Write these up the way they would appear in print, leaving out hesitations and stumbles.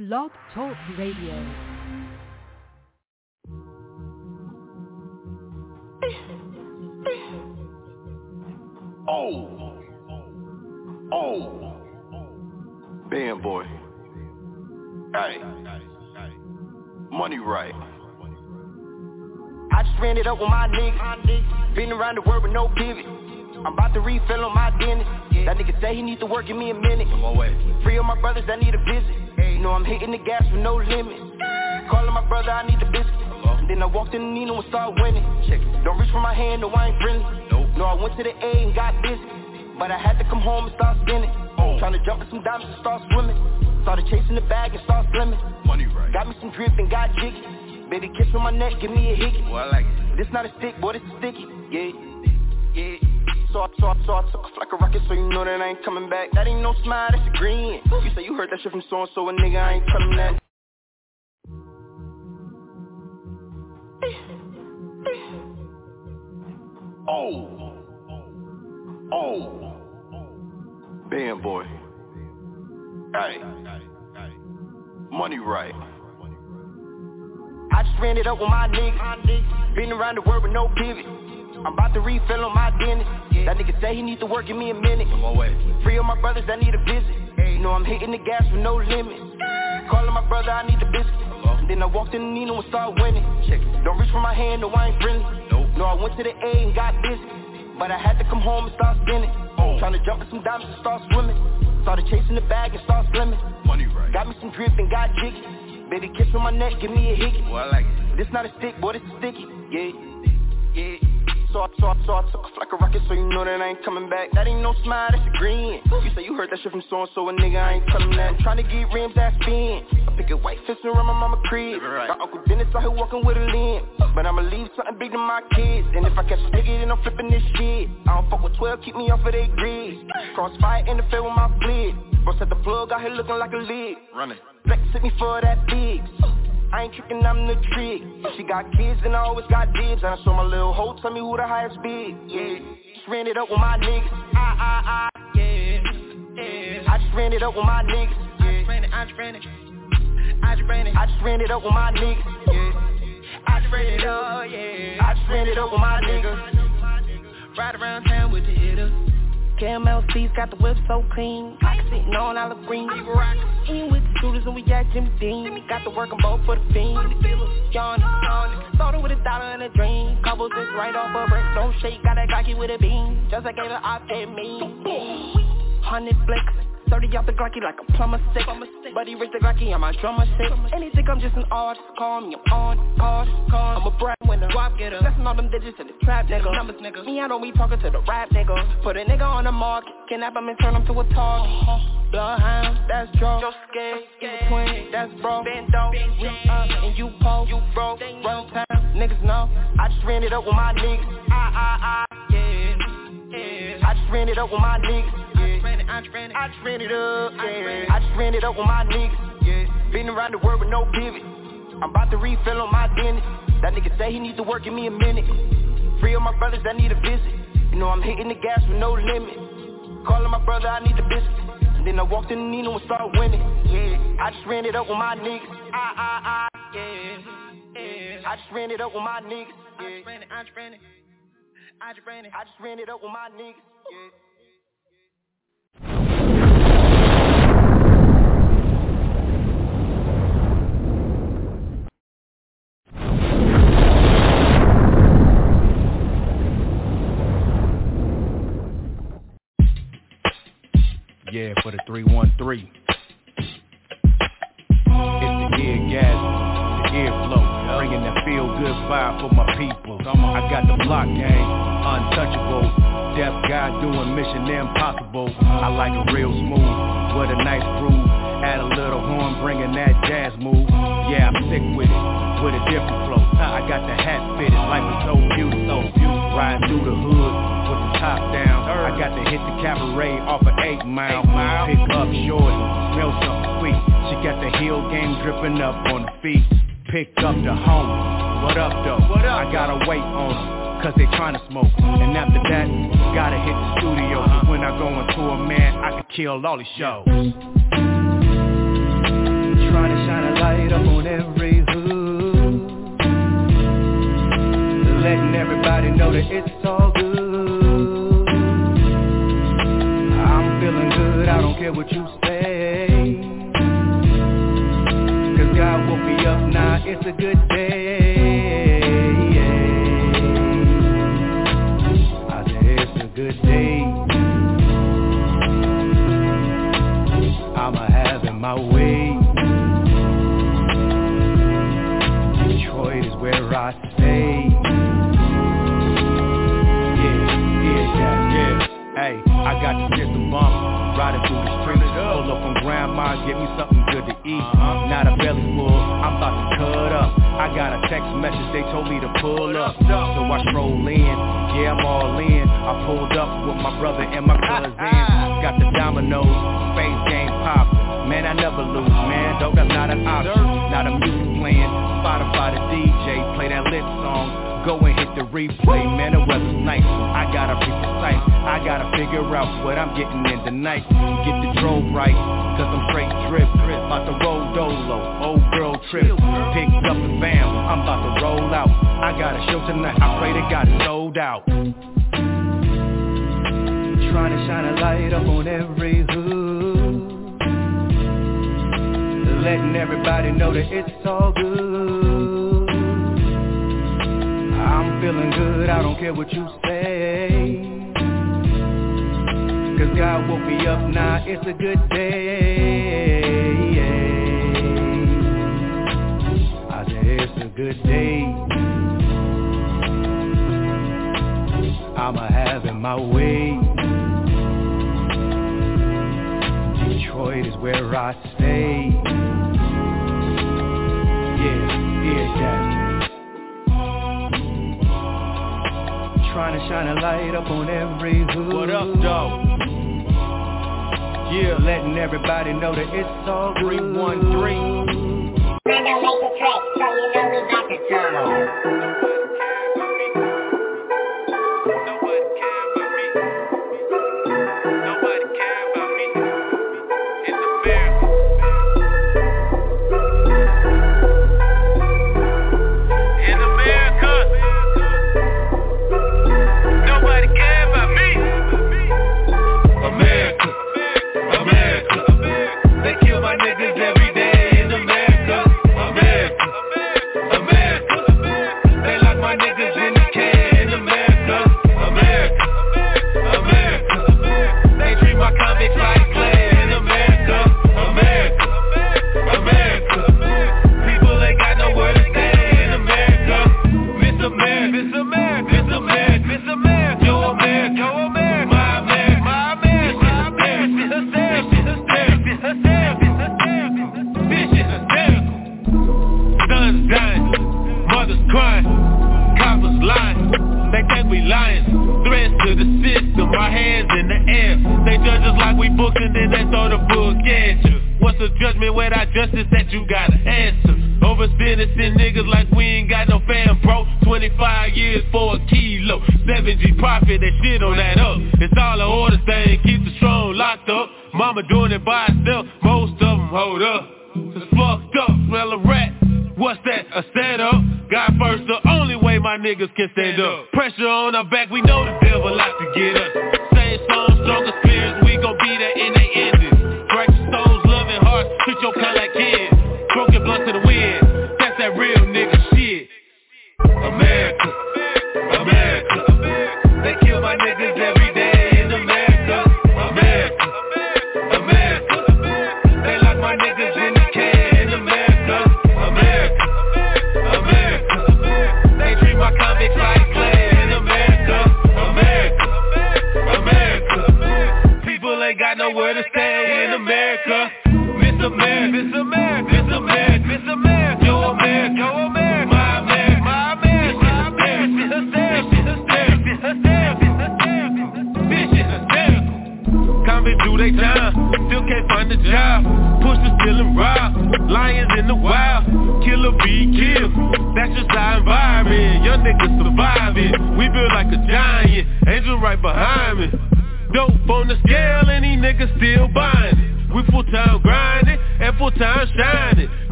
Blog Talk Radio. Band boy. Hey. Money right. I just ran it up with my niggas. Been around the world with no pivot. I'm about to refill on my dentist. That nigga say he needs to work, give me a minute. On my way. Free of my brothers that need a visit. You know I'm hitting the gas with no limit. Calling my brother, I need the biscuit. And then I walked in the Nino and started winning. Don't reach for my hand, no I ain't friendly. No, I went to the A and got busy. But I had to come home and start spinning. Tryna jump in some diamonds and start swimming. Started chasing the bag and start slimming. Money right. Got me some drip and got jiggy. Baby kiss on my neck, give me a hickey. Well, I like it. This not a stick, boy, this is sticky. Yeah. So I took off like a rocket, so you know that I ain't coming back. That ain't no smile, that's a grin. You say you heard that shit from so-and-so, a nigga, I ain't telling that. Band boy. Hey. Money right. I just ran it up with my niggas. Been around the world with no pivot. I'm about to refill on my dentist. That nigga say he needs to work, give me a minute. On my way. Free of my brothers that need a visit. You know I'm hitting the gas with no limit. Calling my brother, I need the biscuit. And then I walked in the Nino and started winning. Don't reach for my hand, no I ain't friendly. No, I went to the A and got busy. But I had to come home and start spinning. Tryna jump in some diamonds and start swimming. Started chasing the bag and start slimming. Money right. Got me some drip and got jiggy. Baby kiss on my neck, give me a hickey. Well, I like it. This not a stick, boy, this is sticky. Yeah. So I took off like a rocket, so you know that I ain't coming back. That ain't no smile, that's a grin. You say you heard that shit from so-and-so, a nigga, I ain't telling that. I'm tryna get rims that spin. I pick a white fist around my mama crib. Right. My Uncle Dennis out here walking with a limb. But I'ma leave something big to my kids. And if I catch a nigga, then I'm flipping this shit. I don't fuck with 12, keep me off of they grid. Crossfire interfere with my flit. Bro set the plug out here looking like a lid. Running. Flex hit me for that big. I ain't tricking, I'm the trick. She got kids and I always got dibs. And I saw my little hoe tell me who the highest bid. Yeah, just ran it up with my niggas. Yeah. I just ran it up with my niggas. I just ran it up with my niggas. Yeah. I just ran it up with my niggas. Ride around town with the hitters. Caramel seats got the whip so clean. Like sitting on olive green. In with the shooters and we got Jimmy Dean. Got to work them both for the fiend. Yawning. Started with $1 and a dream. Couples just right off a brick. Don't shake, got that Glocky with a beam. Just like gave an op at me. 100 flicks. 30 off the Glocky like a plumber stick. Buddy Rich the Glocky, I'm my drummer stick. And they think I'm just an artist, call me, I'm on, call. I'm a brand winner, drop getter. Lesson all them digits in the trap, nigga. Numbers, nigga. Me, I don't be talking to the rap, nigga. Put a nigga on the market, kidnap him and turn him to a target. Bloodhound, that's draw. Just scared, you twin, that's bro. Bend down, we up, and you po, you broke. Run town, niggas know. I just ran it up with my niggas. Yeah. I just ran it up with my niggas. I just ran it. I just ran it up, yeah. I just ran it up with my niggas, yeah. Been around the world with no pivot. I'm about to refill on my dentist. That nigga say he needs to work, give me a minute. Free of my brothers that need a visit. You know I'm hitting the gas with no limit. Calling my brother, I need the biscuit. And then I walked in the Nino and started winning. Yeah, I just ran it up with my niggas. Yeah. I just ran it up with my niggas. Yeah. I just ran it up with my niggas. Yeah. Yeah, for the 313. It's the ear gas, the airflow, bringing that feel-good vibe for my people. I got the block gang, untouchable. Deaf guy doing mission impossible. I like it real smooth, with a nice groove. Add a little horn, bringing that jazz move. Yeah, I'm sick with it, with a different flow. I got the hat fitted, life is so beautiful. Riding through the hood with the top down. I got to hit the cabaret off of 8 Mile. Pick up shorty, smell something sweet. She got the heel game dripping up on the feet. Pick up the homie, what up though? I gotta wait on them, cause they tryna smoke. And after that, gotta hit the studio. When I go into a man, I could kill all these shows. Tryna God woke me up, now it's a good day. I said it's a good day. I'ma have it my way. Detroit is where I stay. Yeah. Hey, I got the system bump, riding through the streets. Pull up from grandma, get me something good to eat. Not a belly full, I'm about to cut up. I got a text message, they told me to pull up. So I stroll in, yeah, I'm all in. I pulled up with my brother and my cousin. Got the dominoes, space game pop. Man, I never lose, man, though that's not an option. Not a music playing, Spotify the DJ, play that lit song. Go and hit the replay, man, the weather's nice. I gotta be precise, I gotta figure out what I'm getting in tonight. Get the drove right, cause I'm straight drip. About to roll dolo, old girl trip. Picked up the fam, I'm about to roll out. I got a show tonight, I pray to God it's sold out. Trying to shine a light up on every hood, letting everybody know that it's all good. I'm feeling good, I don't care what you say, cause God woke me up, now it's a good day. I said it's a good day. I'ma have it my way. Detroit is where I stay. Yeah. Trying to shine a light up on every hood. What up, though? Yeah, letting everybody know that it's all good. 313. Man, don't make the track, so you know we got the song.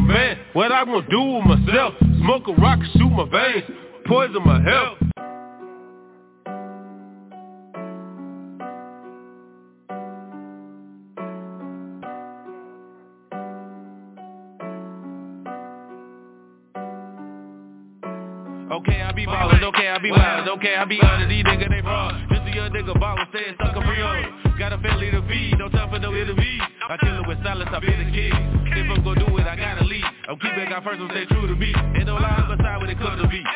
What I gonna do with myself? Smoke a rock and shoot my veins, poison my health. be ballin', don't care, I be wildin', don't care, I be honest, these niggas they fraud. Just a young nigga ballin', staying stuck up real. Got a family to feed, no time for no interview. I kill it with silence, I been a kid. If I'm gon' do it, I gotta lead. I'm keeping God first, I'm stay true to me. Ain't no lie on my side when it comes to me.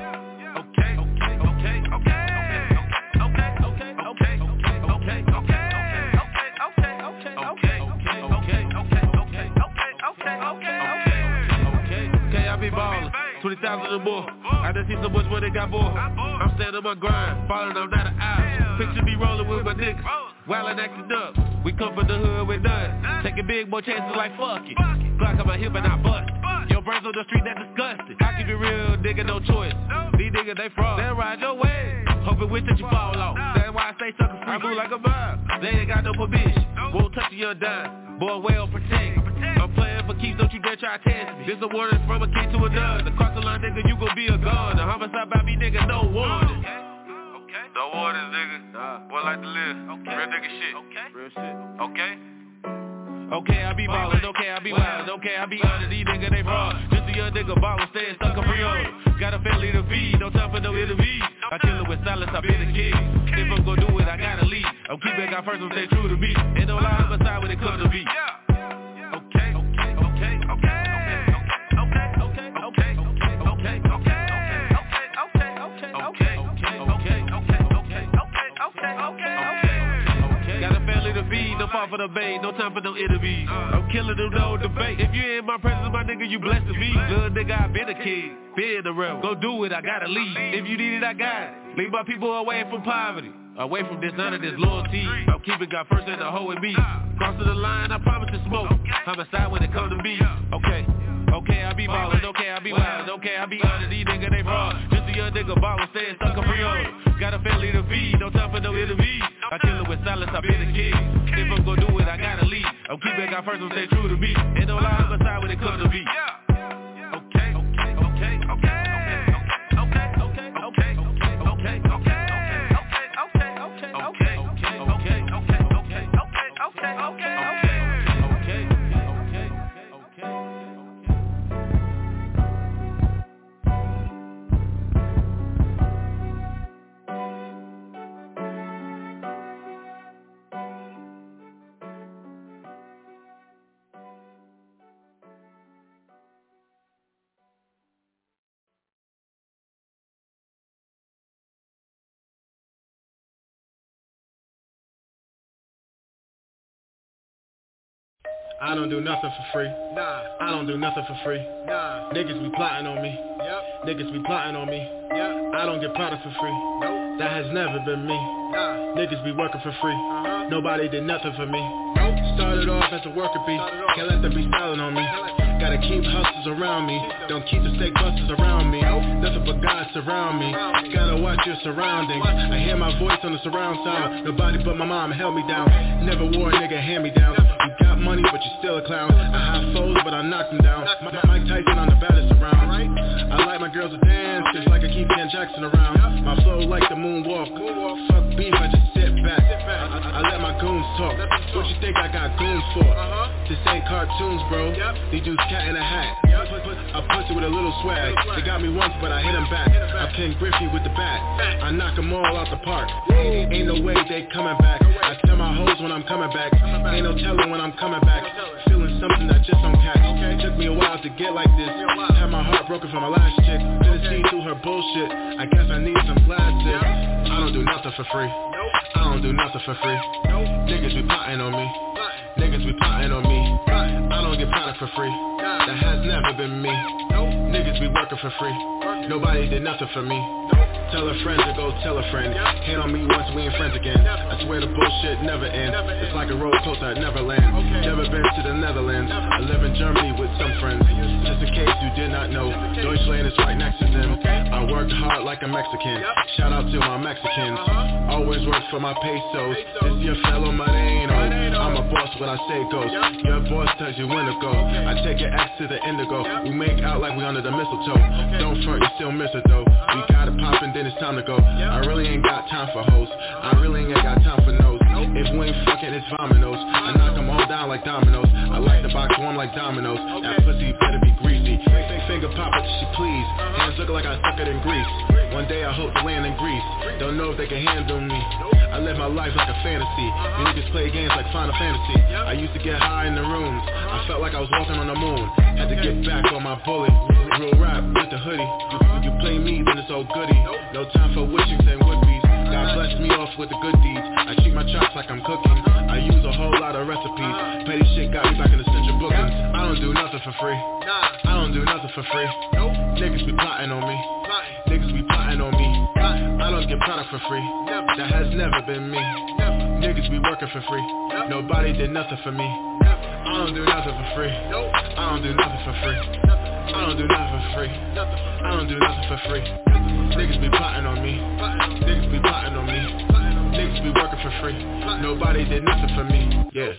I be ballin', 20,000 or more. I done seen so much when they got more. I'm standing on my grind, falling, I'm not an eye. Picture me rolling with my niggas, wildin' acting up. We come from the hood with none. Taking big more chances like fuck it. Glock on my hip and I bust. Your brains on the street, that disgusting. I keep it real, nigga, no choice. These niggas, they fraud. They'll ride your way. Hoping wish that you fall off. That's why I stay sucker free. I move like a mob. They ain't got no permission. Won't touch your dime. Boy, well protect. I'm playing for keeps, don't you dare try to test me. This a warning from a kid to another. Across the line, nigga, you gon' be a gun. A homicide by me, nigga, no warning. No warnings, nigga. Boy like to live. Real nigga shit. Real shit. Okay, I be ballin', okay, I be wildin', okay, I be honest, these niggas they fraud. Just a young nigga ballin', staying stuck up real. Got a family to feed, no time for no interview. I kill it with silence, I been a kid. If I'm gon' do it, I gotta lead. I'm keeping God first, I'm stay true to me. Ain't no lie on my side when it comes to me. No fall for the bait, no time for no interview. I'm killing them, no debate. If you in my presence, my nigga, you blessed to be. Little nigga, I been a kid, been the realm. Go do it, I gotta leave. If you need it, I got it. Leave my people away from poverty, away from dishonor, this loyalty. I'm keeping God first and the hoe in me. Crossing the line, I promise to smoke. Homicide when it comes to me. Okay, I be ballin', okay, I be wildin', okay, I be honest, these niggas they fraud. Just a young nigga ballin', staying stuck up real. Got a family to feed, no time for no interview. I kill it with silence, I been a kid. If I'm gon' do it, I gotta lead. I'm keeping God first, I'm stay true to me. Ain't no lie on my side when it comes to me. I don't do nothing for free. Nah. I don't do nothing for free. Nah. Niggas be plotting on me. Yep. Niggas be plotting on me. Yep. I don't get product for free. Nope. That has never been me. Nah. Niggas be working for free. Nobody did nothing for me. Nope. Started off as a worker bee. Can't let them be styling on me. Gotta keep hustlers around me. Don't keep the fake busters around me. Nothing but God surround me. Gotta watch your surroundings. I hear my voice on the surround sound. Nobody but my mom held me down. Never wore a nigga hand me down. You got money but you still a clown. I have foes but I knocked them down. Mike Tyson on the baddest around. I like my girls to dance just like I keep Ken Jackson around. My flow like the moonwalk. Fuck beef, I just sit back. I let my goons talk. What you think I got goons for? This ain't cartoons, bro. These dudes cat in a hat. I push it with a little swag. They got me once but I hit them back. I'm Ken Griffey with the bat. I knock them all out the park. Ain't no way they coming back. I tell my hoes when I'm coming back. Ain't no telling when I'm coming back. Feeling something that just don't catch. Took me a while to get like this. Had my heart broken from my last chick. Couldn't see through her bullshit. I guess I need some plastic. I don't do nothing for free. I don't do nothing for free. Niggas be plotting on me. Niggas be plotting on me. I don't get product for free. That has never been me. Niggas be working for free. Nobody did nothing for me. Tell a friend to go tell a friend. Hate on me once we ain't friends again. I swear the bullshit never ends. It's like a roller coaster at Neverland. Never been to the Netherlands. I live in Germany with some friends. Just in case you did not know, Deutschland is right next to them. I worked hard like a Mexican. Shout out to my Mexicans. Always work for my pesos. This your fellow Moreno. I'm a boss when I say goes. Your boss tells you when to go. I take your ex to the indigo. We make out like we under the mistletoe. Don't front, you still miss it though. We got it poppin', then it's time to go. I really ain't got time for hoes. I really ain't got time for no's. If we ain't fucking, it's vominos. I knock them all down like dominoes. I like to box one like dominoes. That pussy better be greasy. Finger pop it till she please. Hands looking like I suck it in grease. One day I hope to land in Greece. Don't know if they can handle me. I live my life like a fantasy. You niggas play games like Final Fantasy. I used to get high in the rooms. I felt like I was walking on the moon. Had to get back on my bullet. Real rap with the hoodie. When you play me, then it's all goody. No time for wishings and would-be's. God blessed me off with the good deeds. I treat my chops like I'm cooking. I use a whole lot of recipes. Petty shit got me back in the central bookings. I don't do nothing for free. I don't do nothing for free. Niggas be plotting on me. Niggas be plotting on me. I don't get product for free. That has never been me. Niggas be working for free. Nobody did nothing for me. I don't do nothing for free. I don't do nothing for free. I don't do nothing for free. I don't do nothing for free. Niggas be plotting on me. Niggas be plotting on me. Niggas be working for free. Nobody did nothing for me. Yeah.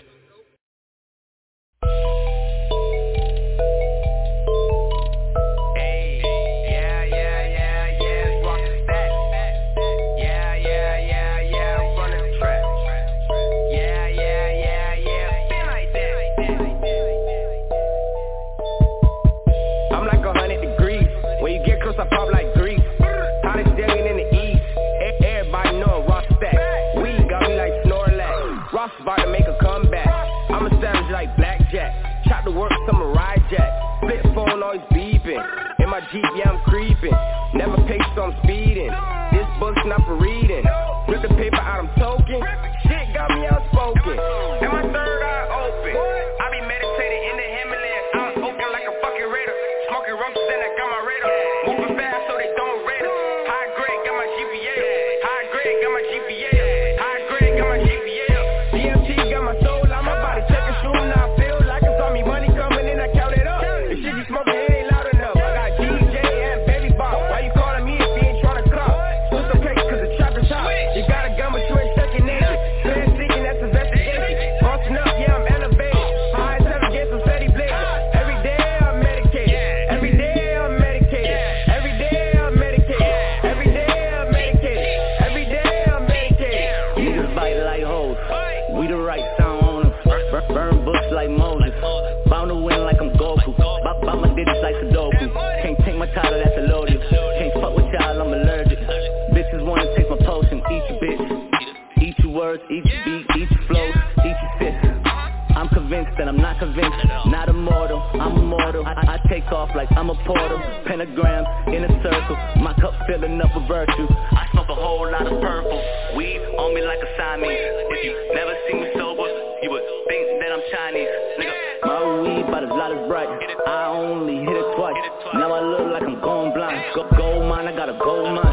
I pop like grease. Hottest stallion in the east. Everybody know Ross stack. Weed got me like Snorlax. Ross about to make a comeback. I'm a savage like Blackjack. Chop the work, samurai jack. Flip phone always beeping. In my Jeep, yeah, I'm creeping. Never pace, so I'm speeding. This book's not for reading. Rip the paper out, I'm token. Shit got me outspoken. And my third eye open. I be meditating in the Himalayas. I'm open like a fucking raider. Smoking rum, then I got my radar. Moving fast so they don't rate us. High grade, got my GPA. High grade, got my GPA. High grade, got my GPA. DMT got my soul out my body. Check a shoe, now I feel like it's on me. Money coming in, I count it up. The shit you smoking, it ain't loud enough. I got DJ and Baby Bob. Why you calling me if you ain't tryna cop? It's okay, cause the trap is hot. You got a gun, but you ain't stuck in nature. Plan seeking, that's investigation. Bossing up, yeah, I'm elevated. High as ever, get some steady blazing. Every day I'm medicated. Every day I'm medicated. Every day I'm medicated. Every day I'm medicated. Every day I'm medicated. Niggas bite like hoes. We the right sound on them. Burn books like Moses. Bound to win like I'm Goku. Bop my digits like Sudoku. Can't take my title, that's a loaded. Can't fuck with y'all, I'm allergic. Bitches wanna take my potion. Eat your bitch. Eat your words, eat your beat, eat your flows, eat your fist. I'm convinced that I'm not convinced. Not immortal, I'm immortal. I take off like I'm a portal. Pentagrams in a circle. My cup filling up with virtue. I smoke a whole lot of purple. Weed on me like a Siamese. If you never see me sober, you would think that I'm Chinese. Nigga, my weed by the light is bright. I only hit it twice. Now I look like I'm going blind. Gold mine, I got a gold mine.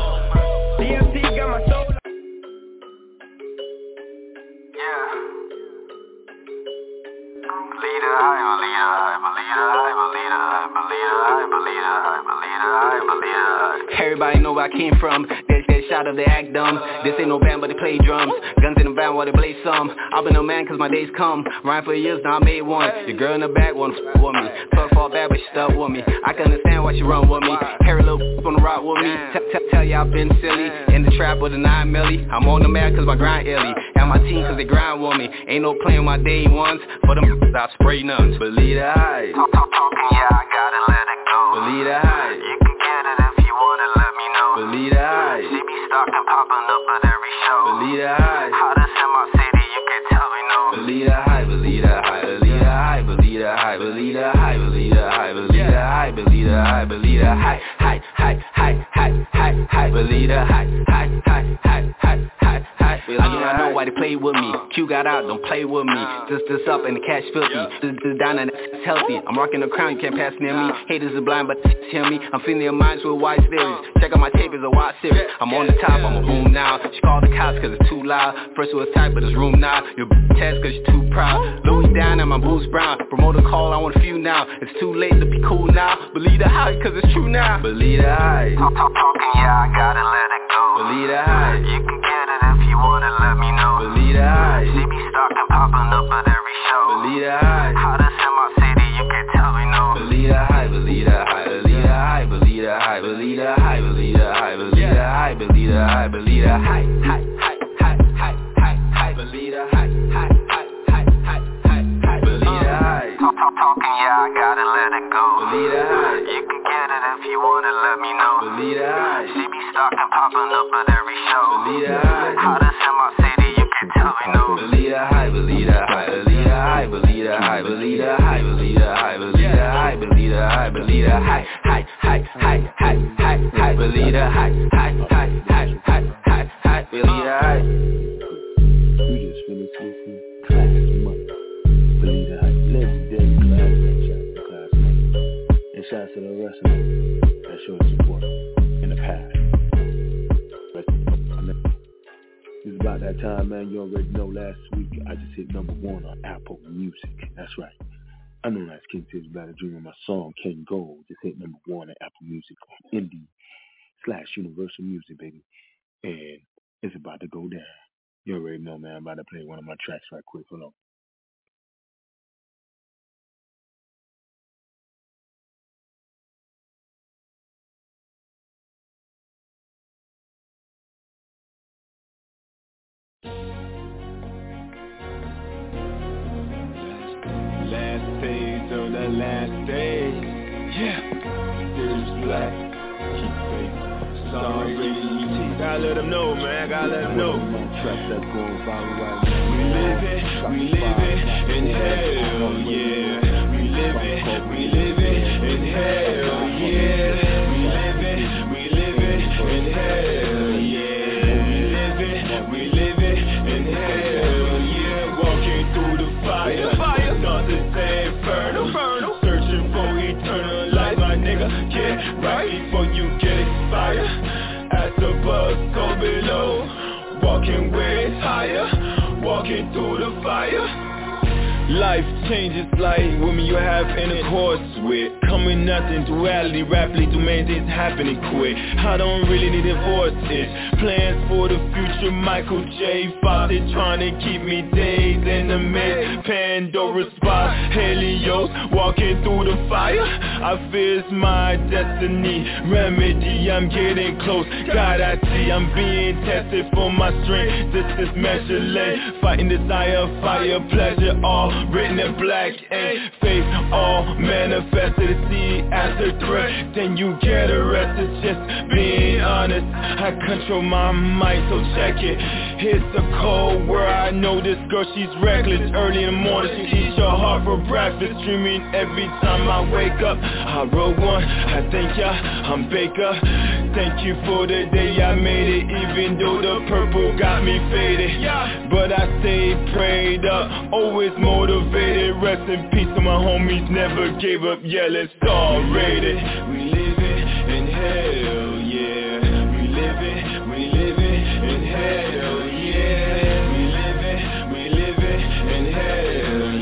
DMT got my soul. Everybody know where I came from. That shot of the act dumb. This ain't no band but they play drums. Guns in the van while they blaze some. I've been a man cause my days come. Rhyme for years now I made one. Your girl in the back wanna f*** with me. 12 fall back but she stuck with me. I can understand why she run with me. Harry little f*** on the rock with me. Tell ya I've been silly. In the trap with a 9 milli. I'm on the mad cause my grind illy. And my team cause they grind with me. Ain't no playing my day ones. For them I spray nuns. Believe the hype. Talking, yeah, I gotta let it go. Believe the hype. You can get it if you wanna let me know. Believe the hype. See me stocking, popping up at every show. Believe the hype. Hottest in my city, you can tell me no. Believe the hype, believe the hype, believe the hype, believe the hype, believe the hype, believe the hype, believe the hype, believe the hype, believe the hype, hype, hype, hype, hype, hype, hype, believe the hype, hype, hype, hype, hype, hype, hype. I know why they play with me. Q got out, don't play with me. Just up and the cash filthy. This down and it's healthy. I'm rocking the crown, you can't pass near me. Haters are blind, but hear me. I'm feeling their minds with wide theories. Check out my tape, it's a wide series. I'm on the top, I'm a boom now. She called the cops cause it's too loud. First it was tight, but it's room now. Your test cause you're too proud. Louis down and my boots brown. Promoter call, I want a few now. It's too late to be cool now. Believe the hype cause it's true now. Believe the hype. Talking, yeah, I gotta let it go. Believe the hype. You can get it if you wanna let me know. Believe the hype. See me stocking, popping up at every show. Believe the hype. Hottest in my city, you can tell me no. Believe the hype, believe the hype, believe the hype, believe the hype, believe the hype, believe the hype, believe the hype, believe the hype, believe the hype, hype, hype, hype, hype, hype, hype, believe the hype, hype, hype, hype, hype, hype, hype, believe the hype. Talking, yeah, I gotta let it go. Believe the wanna let me know. Believe the hype. She be stalking, popping up at every show. Believe the hype. Hottest in my city, you can tell me no. Believe the hype, believe the hype, believe the hype, believe the hype, believe the hype, believe the hype, believe the hype, believe the hype, believe the hype, hype, hype, hype, hype, hype, hype, believe the hype, hype, hype, hype, hype, hype, hype, believe the hype. We just finished listening to Classic Money. Believe the hype, legendary classic money. And shouts to the rest of them that showed support in the past. It's about that time, man. You already know last week I just hit number 1 on Apple Music. That's right. I know that's King Tibbs About a Dream, and my song Can Go just hit number 1 on Apple Music on Indie/Universal Music, baby. And it's about to go down. You already know, man. I'm about to play one of my tracks right quick. Hold on. Last page on the last day. Yeah. There's black. Keep faith. Sorry. Gotta let them know, man. Gotta let them know. Track that's going viral right now. We living in hell, yeah. We living in hell, yeah. We living in hell, yeah. We living in hell, yeah. Walking through the fire, not the same inferno. Searching for eternal life, my nigga. Get right before you get expired. As the buzz go below, walking way higher, walking through the fire. Life changes like women you have intercourse with. Coming nothing, duality, rapidly do many things happening quick. I don't really need divorces. Plans for the future, Michael J. Foster trying to keep me days in the mist. Pandora spot, Helios, walking through the fire. I fear it's my destiny. Remedy, I'm getting close. God, I see I'm being tested for my strength. This is measure lane, fighting desire, fire, pleasure, all written in black ink. Faith, all manifested. See as a threat, then you get arrested. Just being honest, I control my mind, so check it. It's a cold world, I know this girl, she's reckless. Early in the morning, she eats your heart for breakfast. Dreaming every time I wake up. I wrote one, I thank ya, I'm Baker. Thank you for the day I made it, even though the purple got me faded. But I stayed prayed up, always motivated. Rest in peace to my homies, never gave up, yeah, let's all rate it. We living in hell, yeah. We living in hell, yeah. We living in hell,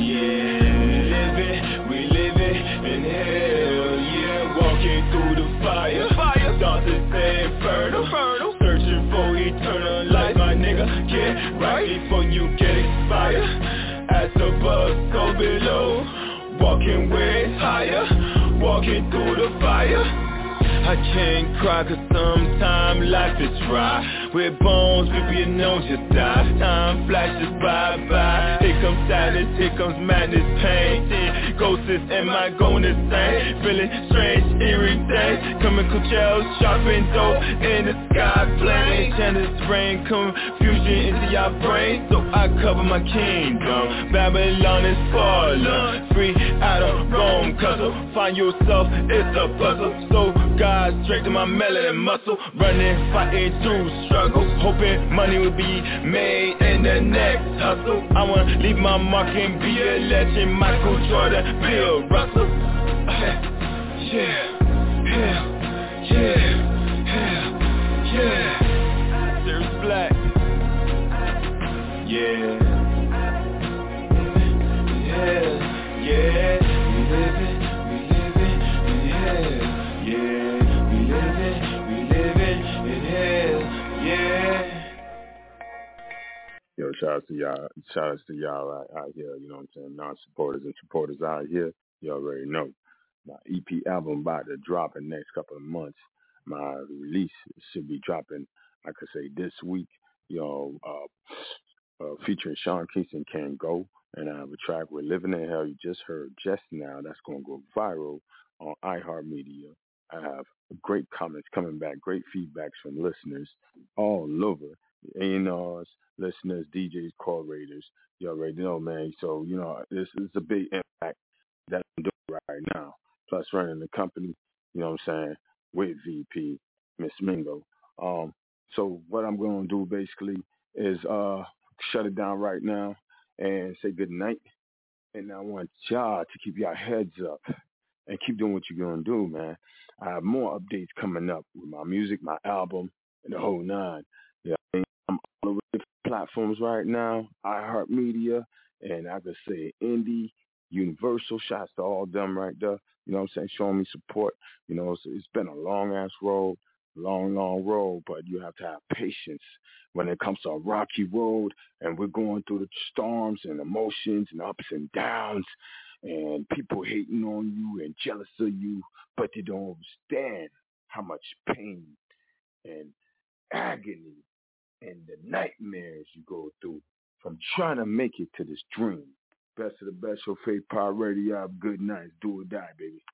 yeah. We living in hell, yeah. Walking through the fire, thoughts is inferno. Searching for eternal life, my nigga. Get right before you get expired. As the buzz go below, walking way higher, walking through the fire. I can't cry cause sometimes life is dry. With bones, baby, you know just die. Time flashes by. Here comes sadness, here comes madness, pain. Ghosts, am I going insane? Feeling strange, eerie days. Chemical gels, sharpened dope in the sky plane. Channels rain, confusion into your brain. So I cover my kingdom. Babylon is fallen, free out of Rome. Cause find yourself, it's a puzzle. So God straight to my melanin muscle, running, fighting through struggle, hoping money will be made in the next hustle. I wanna leave my mark and be a legend, Michael Jordan, Bill Russell. Yeah. There's black. Yeah. We living in hell. Yo, shout out to y'all out here, you know what I'm saying? Non-supporters and supporters out here, you already know. My EP album about to drop in the next couple of months. My release should be dropping, I could say, this week, featuring Sean Kingston, Can Go. And I have a track with Living in Hell you just heard just now. That's going to go viral on iHeartMedia. I have great comments coming back, great feedbacks from listeners all over. A&Rs, listeners, DJs, call raiders. You already know, man. So, this is a big impact that I'm doing right now. Plus running the company, you know what I'm saying, with VP, Miss Mingo. So what I'm going to do basically is shut it down right now and say good night. And I want y'all to keep your heads up and keep doing what you're going to do, man. I have more updates coming up with my music, my album, and the whole nine. Yeah, I'm all over the platforms right now, iHeartMedia, and I could say Indie, Universal. Shots to all them right there. You know what I'm saying? Showing me support. It's been a long-ass road, long road, but you have to have patience when it comes to a rocky road, and we're going through the storms and emotions and ups and downs, and people hating on you and jealous of you, but they don't understand how much pain and agony and the nightmares you go through from trying to make it to this dream. Best of the best, your faith power radio. Have good nights. Do or die, baby.